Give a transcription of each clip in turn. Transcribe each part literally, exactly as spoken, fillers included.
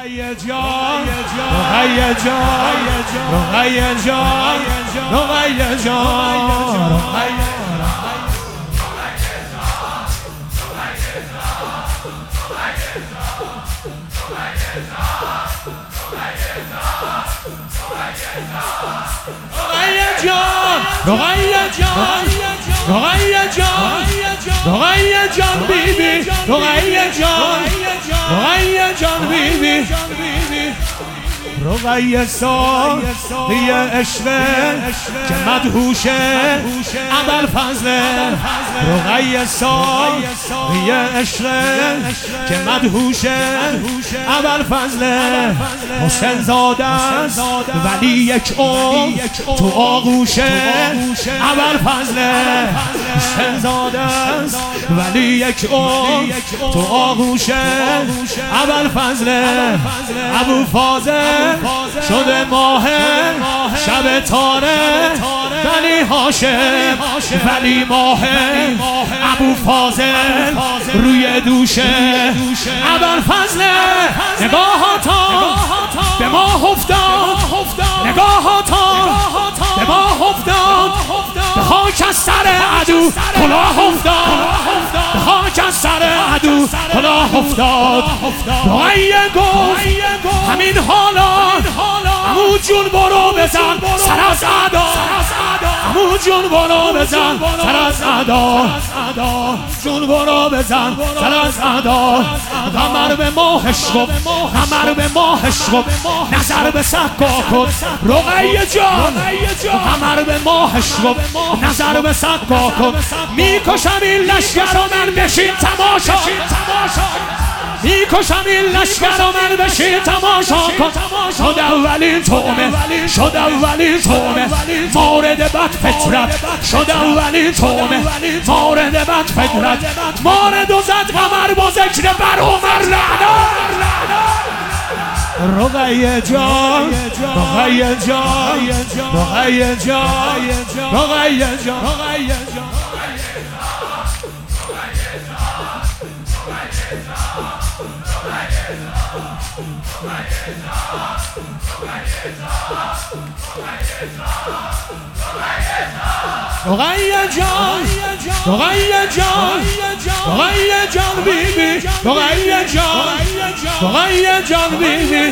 رقیه جان رقیه جان رقیه جان رقیه جان رقیه جان رقیه جان رقیه جان بیبی رقیه جان رقیه جان بیبی رقیه ساقی عشقه که مدهوشه ابوالفضله رقیه ساقی عشقه که مدهوشه ابوالفضله حسین زاده است ولی یک عمر تو آغوشه ابوالفضله حسین زاده است ولی یک عمر تو آغوشه ابوالفضله ابوالفاضل شده ماه شب تاره ولی هاشم ولی ماه ابوالفاضل روی دوشه ابوالفضل نگاهاتا به ما افتاد نگاهاتا به ما افتاد به خاک از سر عدو کلاه افتاد به خاک از سر عدو کلاه افتاد رقیه گفت همین حالا عمو جون برو بزن سر از ادا عمو جون برو بزن سر از ادا جون برو بزن سر از ادا قمر به ماهش گفت قمر به ماهش گفت نظر به سقا کن رقیه جان قمر به ماهش گفت نظر به سقا کن میکشم این لشگر و من بشین تماشا میکشم این لشگر و من بشین تماشا کن شد اولین تومه شد اولین تومه مورد بد فطرت شد اولین تومه مورد بد فطرت مورد و زد قمر با ذکر بر عمر لعنت رقیه جان رقیه جان رقیه جان رقیه جان رقیه جان رقیه جان رقیه جان رقیه جان بیبی رقیه جان رقیه جان بیبی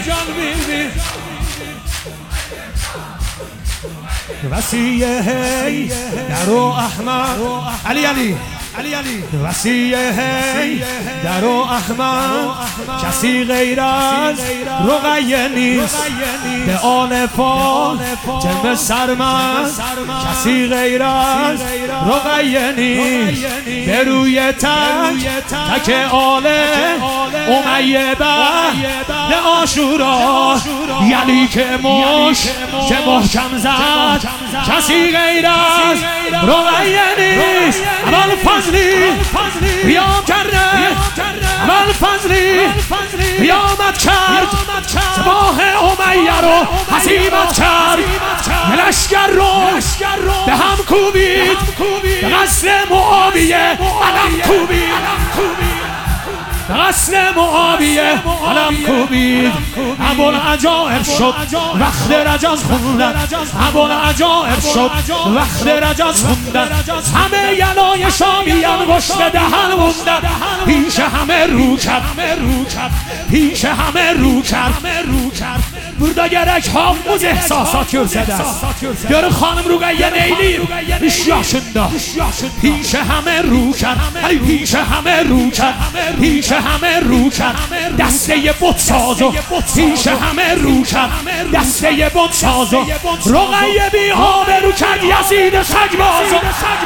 وسیعه هی درو احمد علی علی علی علی وسیعه هی درو احمد کسی غیر از رقیه نیست به آن فال جمع سرمست کسی غیر از رقیه نیست به روی تک تک آله امیه به آشورا یلی که مش که محکم زد کسی غیر از رقیه نیست ابوالفضلی قیام کرده ابوالفضلی قیامت کرد سپاه امیه رو هزیمت کرد لشگر رو به هم کوبید به قصر معاویه علم کوبید قصر معاویه علم کوبید ابوالعجائب شد وقت رجز خوندن ابوالعجائب شد وقت رجز خوندن همه یلای شامیان گشت دهن موندن پیش همه رو کرد پیش همه رو کرد burada gerek havuz ehsasat görsədə görün xanım Rüqəyyə neyliyim üç yaşında pişə həmə rükər pişə həmə rükər pişə həmə rükər dəstəyə bot sazı pişə həmə rükər dəstəyə bot sazı Rüqəyyə bihabə rükər Yazid səcbazı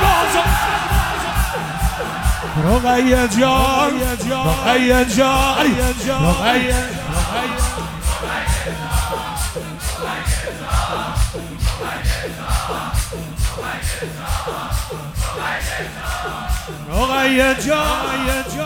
Rüqəyyə can Rüqəyyə can Rüqəyyə رقیه جان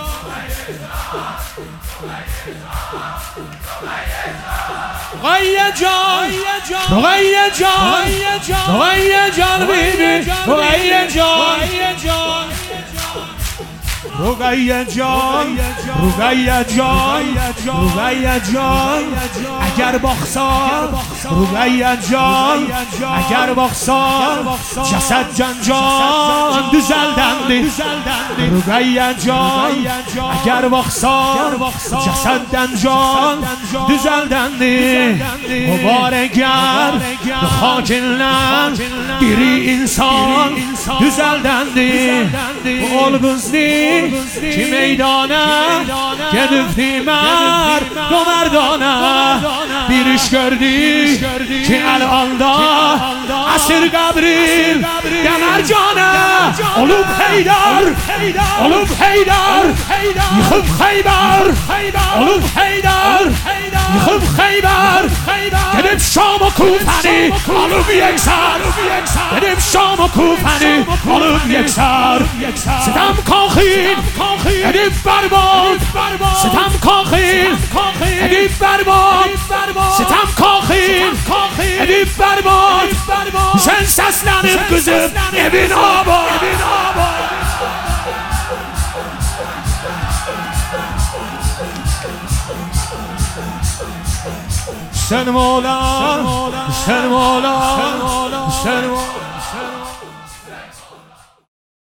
رقیه جان رقیه جان رقیه جان بیبی رقیه جان رقیه جان رقیه جان رقیه جان اگر بخسار رقیه جان اگر بخسار جسد جنجان düzeldendi رقیه جان اگر بخسار جسد جنجان düzeldendi mübarekler hakinler diri insan düzeldendi ol kızdı ki meydana gedifti merd o merdana bir iş gördü ki el anda asir kabril demer cana olup heydar olup heydar yıkıp Xeyber olup heydar yıkıp Xeyber gedip Şam o Kufeni alıp yekser gedip Şam o Kufeni alıp yekser sitem kahin edip berbat sitem kahin edip berbat sitem kahin edip berbat sen seslenip kızım evin abad sen Mola sen Mola sen Mola